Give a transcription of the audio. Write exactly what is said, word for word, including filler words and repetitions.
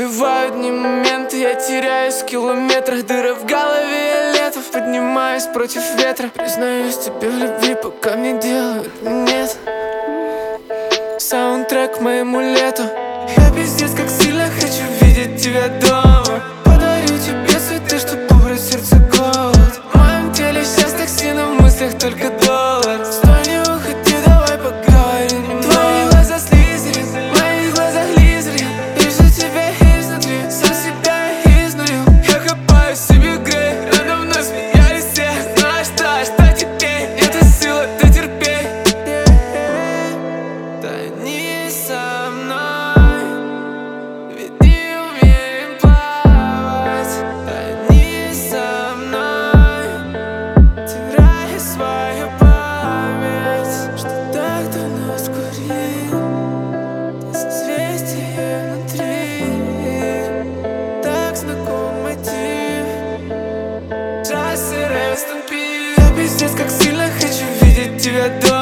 убивают дни моменты. Я теряюсь в километрах, дыры в голове, я летов поднимаюсь против ветра. Признаюсь тебе в любви, пока мне делают нет. Саундтрек к моему лету. Я пиздец как сильно хочу видеть тебя дома. Подарю тебе цветы, чтоб убрать сердце голод. В моем теле сейчас токсины, в мыслях только доллар. Стой, не уходи, давай поговорим. Твои глаза слизерин, в моих глазах лизерин. Вижу тебя изнутри, сам себя изнурил. Я копаю себе грех, надо мной смеялись все. Знаешь что, что теперь? Нету силы дотерпеть. Тайни со мной, ведь не умеем плавать. Тайни со мной, теряя свою память. Что так давно скурил, известие внутри. Так знаком мотив, just rest in peace. Я пиздец как сильно хочу видеть тебя дома.